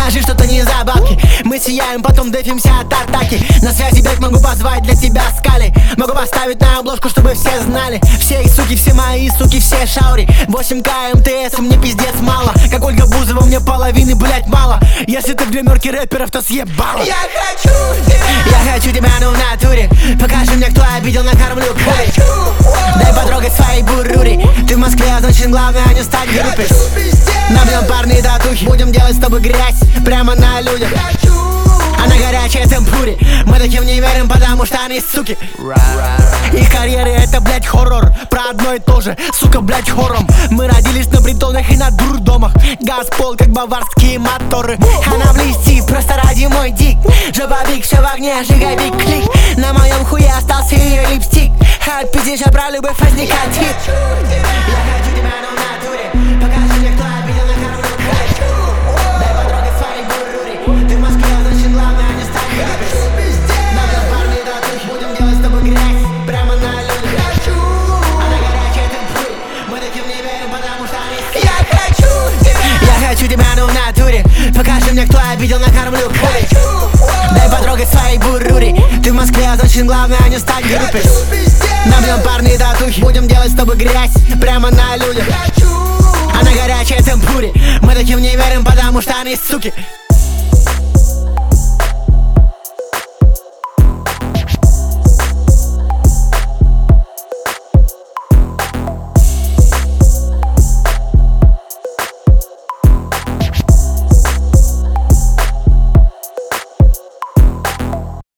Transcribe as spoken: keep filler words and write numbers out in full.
Скажи, что-то не за бабки. Мы сияем, потом дефимся от атаки. На связи бег, могу позвать для тебя скали. Могу поставить на обложку, чтобы все знали. Все и суки, все мои суки, все шаури. восемь ка эм тэ эс, мне пиздец мало. Как Ольга Бузова, мне половины, блять, мало. Если ты в гримерке рэперов, то съебало. Я хочу тебя, я хочу тебя, ну в натуре. Покажи мне, кто обидел, накормлю курить. Дай потрогать свои бурури. Ты в Москве, а значит главное не стать группой. Набьем парные татухи, будем делать с тобой грязь прямо на людях. А на горячей темпуре мы таким не верим, потому что они суки. Их карьеры это, блять, хоррор. Про одно и то же, сука, блять, хором. Мы родились на притонах и на дурдомах. Газ пол, как баварские моторы. Она в листи, просто ради мой дик. Жопа биг, все в огне, сжигай биг клик. На моем хуе остался ее липстик. От пиздежа про любовь возникает хит. Я хочу тебя, но в натуре. Покажи мне, кто обидел, накормлю кайф. Дай потрогать свои бурури. Ты в Москве, а значит главное не стать группой. Набьем парные татухи, будем делать с тобой грязь прямо на людях. А на горячей темпуре мы таким не верим, потому что они суки. Я хочу тебя, я хочу тебя, ну в натуре. Покажи мне, кто обидел, накормлю кайф. Дай потрогать свои бурури. Ты в Москве, а значит главное не стать группой. Набьем парные татухи, будем делать с тобой грязь прямо на людях. А на горячей темпуре мы таким не верим, потому что они суки.